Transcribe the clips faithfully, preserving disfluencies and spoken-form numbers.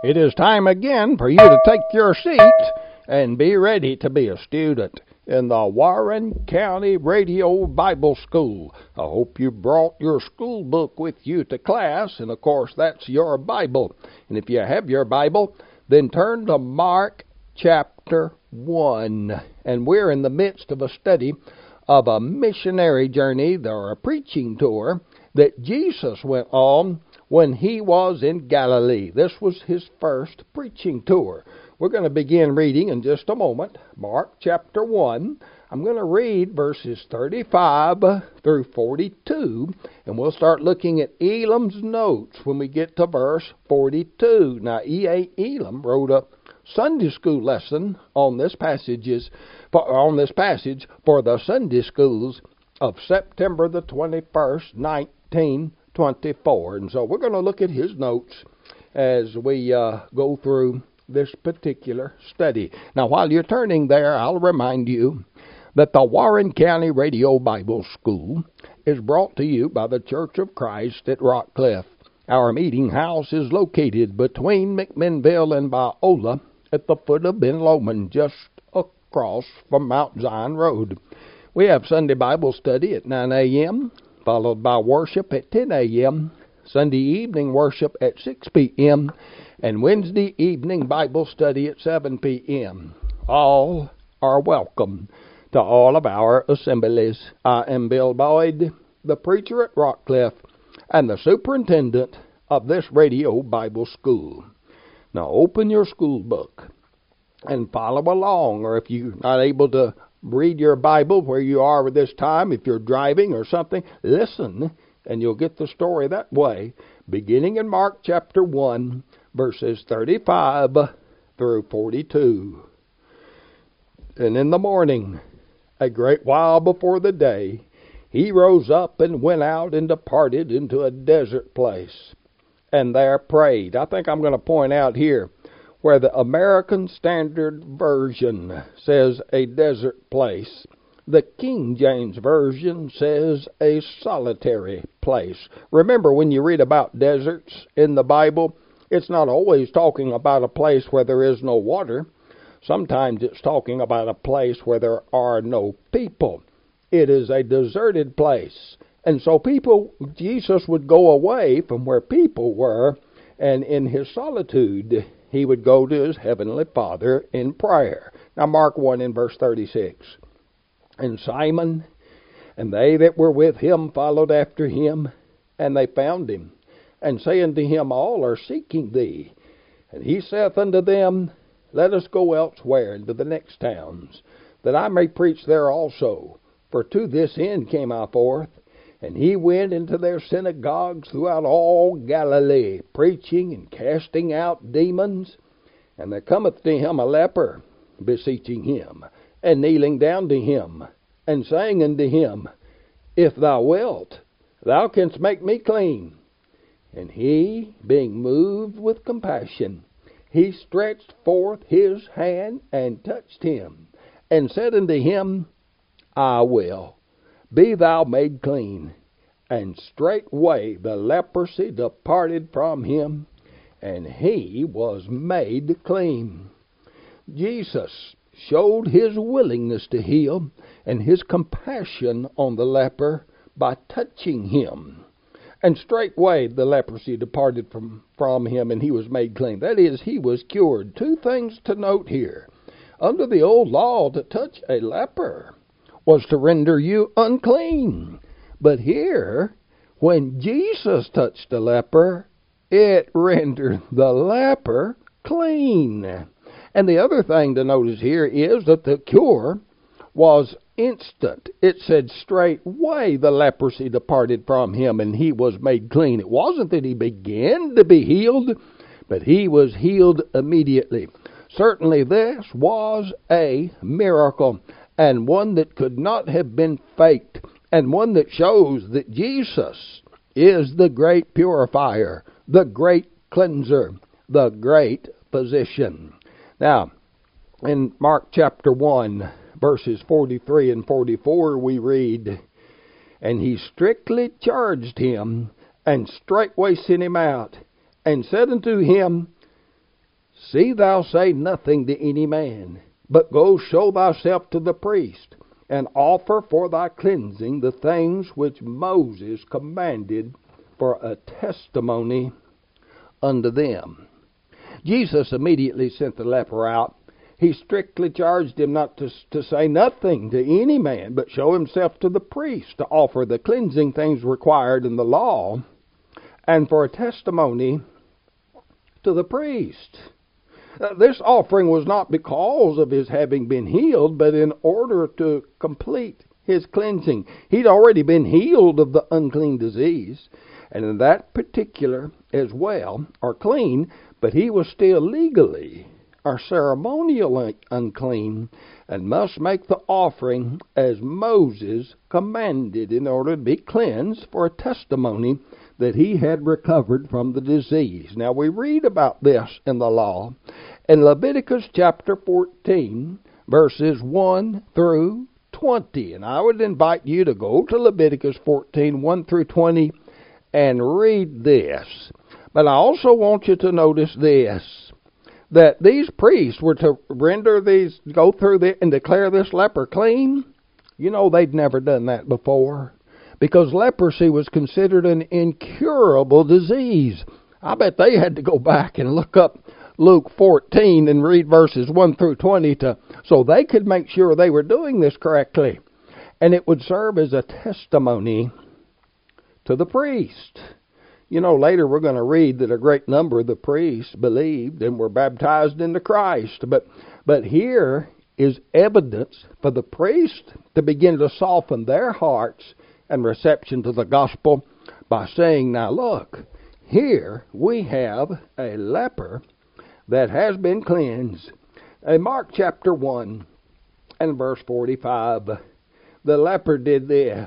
It is time again for you to take your seats and be ready to be a student in the Warren County Radio Bible School. I hope you brought your school book with you to class, and of course that's your Bible. And if you have your Bible, then turn to Mark chapter one. And we're in the midst of a study of a missionary journey, or a preaching tour, that Jesus went on when he was in Galilee. This was his first preaching tour. We're going to begin reading in just a moment, Mark chapter one. I'm going to read verses thirty-five through forty-two, and we'll start looking at Elam's notes when we get to verse forty-two. Now, E A. Elam wrote a Sunday school lesson on this passages for, on this passage for the Sunday schools of September the twenty-first, nineteen twenty-four. And so we're going to look at his notes as we uh, go through this particular study. Now, while you're turning there, I'll remind you that the Warren County Radio Bible School is brought to you by the Church of Christ at Rockcliffe. Our meeting house is located between McMinnville and Biola at the foot of Ben Lomond, just across from Mount Zion Road. We have Sunday Bible study at nine a.m., followed by worship at ten a.m., Sunday evening worship at six p.m., and Wednesday evening Bible study at seven p.m. All are welcome to all of our assemblies. I am Bill Boyd, the preacher at Rockcliffe, and the superintendent of this radio Bible school. Now open your school book and follow along, or if you're not able to read your Bible where you are at this time, if you're driving or something, listen, and you'll get the story that way, beginning in Mark chapter one, verses thirty-five through forty-two. And in the morning, a great while before the day, he rose up and went out and departed into a desert place, and there prayed. I think I'm going to point out here where the American Standard Version says a desert place. The King James Version says a solitary place. Remember, when you read about deserts in the Bible, it's not always talking about a place where there is no water. Sometimes it's talking about a place where there are no people. It is a deserted place. And so people, Jesus would go away from where people were, and in his solitude, he would go to his heavenly Father in prayer. Now, Mark one in verse thirty-six. And Simon and they that were with him followed after him, and they found him, and say unto him, All are seeking thee. And he saith unto them, Let us go elsewhere into the next towns, that I may preach there also. For to this end came I forth. And he went into their synagogues throughout all Galilee, preaching and casting out demons. And there cometh to him a leper, beseeching him, and kneeling down to him, and saying unto him, If thou wilt, thou canst make me clean. And he, being moved with compassion, he stretched forth his hand, and touched him, and said unto him, I will. Be thou made clean. And straightway the leprosy departed from him, and he was made clean. Jesus showed his willingness to heal and his compassion on the leper by touching him. And straightway the leprosy departed from, from him, and he was made clean. That is, he was cured. Two things to note here. Under the old law, to touch a leper was to render you unclean. But here, when Jesus touched the leper, it rendered the leper clean. And the other thing to notice here is that the cure was instant. It said straightway the leprosy departed from him, and he was made clean. It wasn't that he began to be healed, but he was healed immediately. Certainly this was a miracle, and one that could not have been faked, and one that shows that Jesus is the great purifier, the great cleanser, the great physician. Now, in Mark chapter one, verses forty-three and forty-four, we read, And he strictly charged him, and straightway sent him out, and said unto him, See thou say nothing to any man, but go show thyself to the priest, and offer for thy cleansing the things which Moses commanded for a testimony unto them. Jesus immediately sent the leper out. He strictly charged him not to, to say nothing to any man, but show himself to the priest to offer the cleansing things required in the law, and for a testimony to the priest. Uh, this offering was not because of his having been healed, but in order to complete his cleansing. He'd already been healed of the unclean disease, and in that particular as well, or clean, but he was still legally or ceremonially unclean, and must make the offering as Moses commanded in order to be cleansed for a testimony that he had recovered from the disease. Now we read about this in the law in Leviticus chapter fourteen, verses one through twenty. And I would invite you to go to Leviticus fourteen, one through twenty, and read this. But I also want you to notice this, that these priests were to render these, go through the, and declare this leper clean. You know, they'd never done that before, because leprosy was considered an incurable disease. I bet they had to go back and look up Luke fourteen and read verses one through twenty to, so they could make sure they were doing this correctly. And it would serve as a testimony to the priest. You know, later we're going to read that a great number of the priests believed and were baptized into Christ. But, but here is evidence for the priest to begin to soften their hearts and reception to the gospel by saying, now look, here we have a leper that has been cleansed. In Mark chapter one and verse forty-five, the leper did this.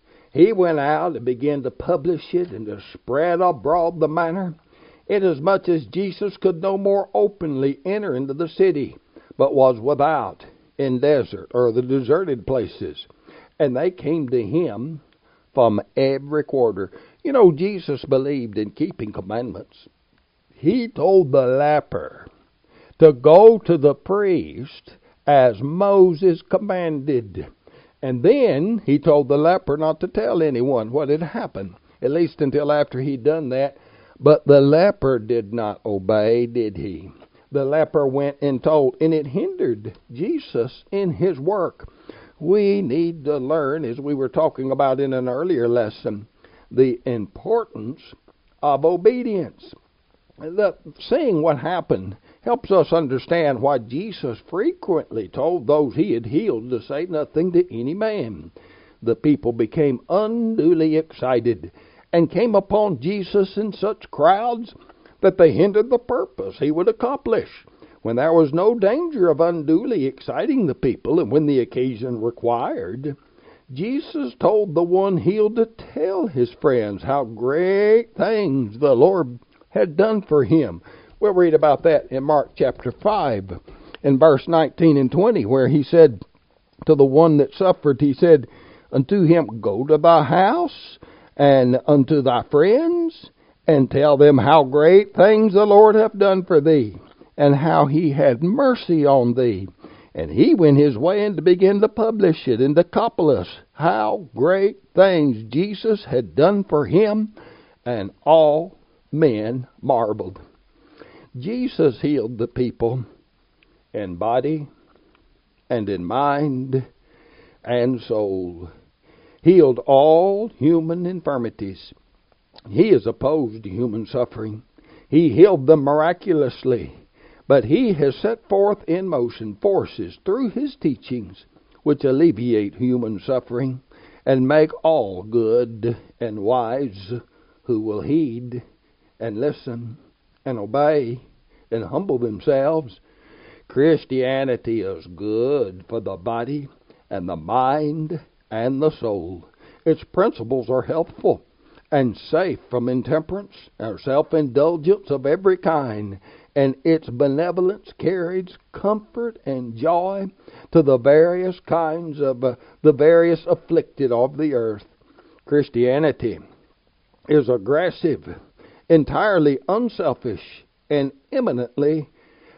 He went out and began to publish it and to spread abroad the matter, inasmuch as Jesus could no more openly enter into the city, but was without, in desert, or the deserted places. And they came to him from every quarter. You know, Jesus believed in keeping commandments. He told the leper to go to the priest as Moses commanded. And then he told the leper not to tell anyone what had happened, at least until after he'd done that. But the leper did not obey, did he? The leper went and told, and it hindered Jesus in his work. We need to learn, as we were talking about in an earlier lesson, the importance of obedience. The, seeing what happened helps us understand why Jesus frequently told those he had healed to say nothing to any man. The people became unduly excited and came upon Jesus in such crowds that they hindered the purpose he would accomplish. When there was no danger of unduly exciting the people, and when the occasion required, Jesus told the one healed to tell his friends how great things the Lord had done for him. We'll read about that in Mark chapter five, in verse nineteen and twenty, where he said to the one that suffered, he said unto him, go to thy house and unto thy friends, and tell them how great things the Lord hath done for thee, and how he had mercy on thee. And he went his way and began to publish it in Decapolis, how great things Jesus had done for him, and all men marveled. Jesus healed the people in body and in mind and soul. Healed all human infirmities. He is opposed to human suffering. He healed them miraculously. But he has set forth in motion forces through his teachings which alleviate human suffering and make all good and wise who will heed and listen and obey and humble themselves. Christianity is good for the body and the mind and the soul. Its principles are healthful and safe from intemperance or self-indulgence of every kind, and its benevolence carries comfort and joy to the various kinds of uh, the various afflicted of the earth. Christianity is aggressive, entirely unselfish, and eminently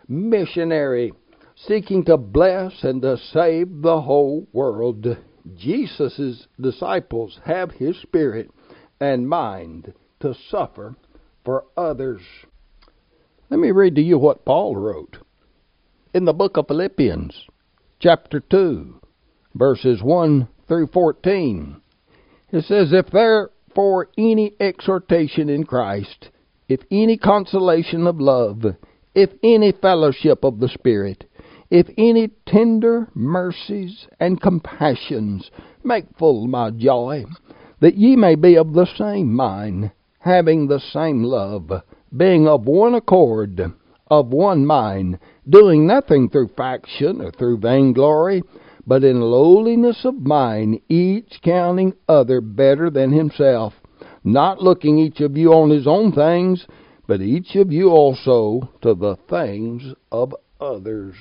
missionary seeking to bless and to save the whole world. Jesus' disciples have his spirit and mind to suffer for others. Let me read to you what Paul wrote in the book of Philippians, chapter two, verses one through fourteen. It says, "If therefore any exhortation in Christ, if any consolation of love, if any fellowship of the Spirit, if any tender mercies and compassions, make full my joy, that ye may be of the same mind, having the same love, being of one accord, of one mind, doing nothing through faction or through vainglory, but in lowliness of mind, each counting other better than himself, not looking each of you on his own things, but each of you also to the things of others."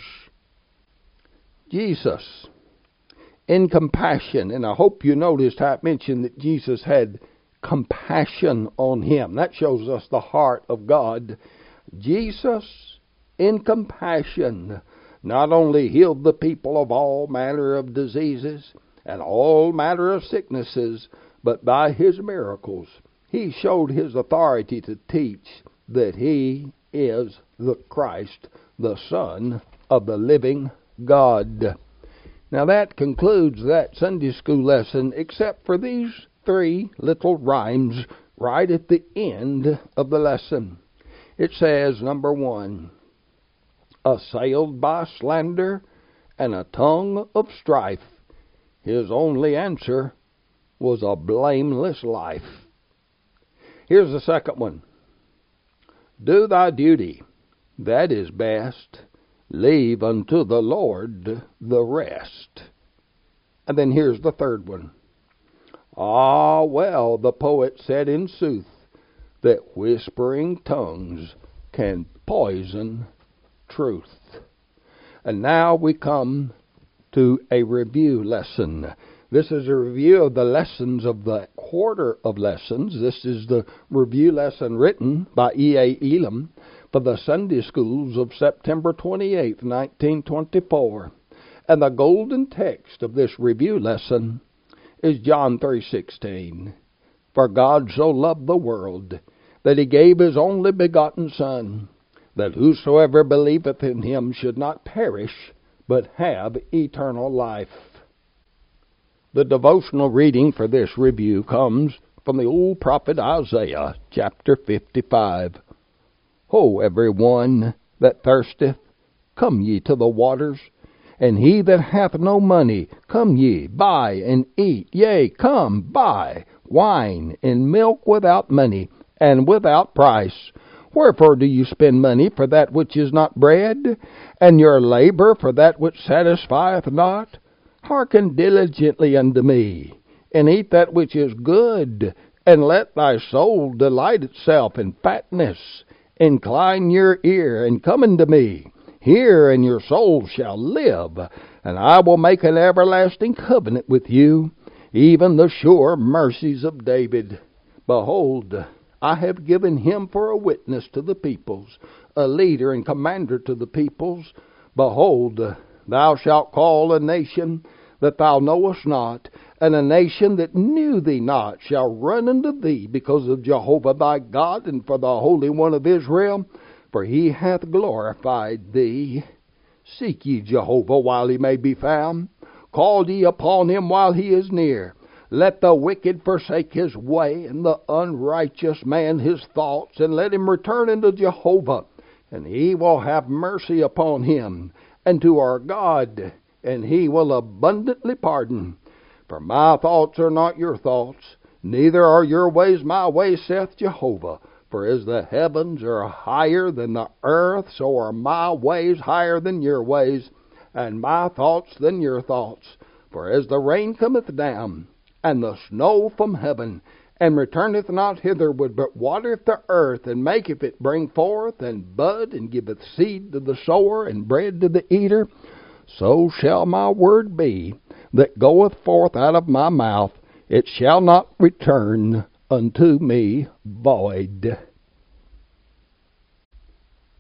Jesus, in compassion, and I hope you noticed how I mentioned that Jesus had compassion on him. That shows us the heart of God. Jesus, in compassion, not only healed the people of all manner of diseases and all manner of sicknesses, but by his miracles, he showed his authority to teach that he is the Christ, the Son of the living God. Now that concludes that Sunday school lesson, except for these three little rhymes right at the end of the lesson. It says, number one, assailed by slander and a tongue of strife, his only answer was a blameless life. Here's the second one. Do thy duty, that is best. Leave unto the Lord the rest. And then here's the third one. Ah, well, the poet said in sooth that whispering tongues can poison truth. And now we come to a review lesson. This is a review of the lessons of the quarter of lessons. This is the review lesson written by E A Elam for the Sunday schools of September twenty-eighth, nineteen twenty-four. And the golden text of this review lesson is John three sixteen. For God so loved the world that he gave his only begotten Son, that whosoever believeth in him should not perish, but have eternal life. The devotional reading for this review comes from the old prophet Isaiah, chapter fifty-five. Ho, every one that thirsteth, come ye to the waters, and he that hath no money, come ye, buy and eat. Yea, come, buy wine and milk without money, and without price. Wherefore do you spend money for that which is not bread, and your labor for that which satisfieth not? Hearken diligently unto me, and eat that which is good, and let thy soul delight itself in fatness. Incline your ear, and come unto me. Hear, and your soul shall live, and I will make an everlasting covenant with you, even the sure mercies of David. Behold, I have given him for a witness to the peoples, a leader and commander to the peoples. Behold, thou shalt call a nation that thou knowest not, and a nation that knew thee not shall run unto thee because of Jehovah thy God, and for the Holy One of Israel, for he hath glorified thee. Seek ye Jehovah while he may be found. Call ye upon him while he is near. Let the wicked forsake his way, and the unrighteous man his thoughts, and let him return unto Jehovah, and he will have mercy upon him, and to our God, and he will abundantly pardon. For my thoughts are not your thoughts, neither are your ways my ways, saith Jehovah. For as the heavens are higher than the earth, so are my ways higher than your ways, and my thoughts than your thoughts. For as the rain cometh down, and the snow from heaven, and returneth not hitherward, but watereth the earth, and maketh it bring forth, and bud, and giveth seed to the sower, and bread to the eater, so shall my word be that goeth forth out of my mouth. It shall not return unto me void.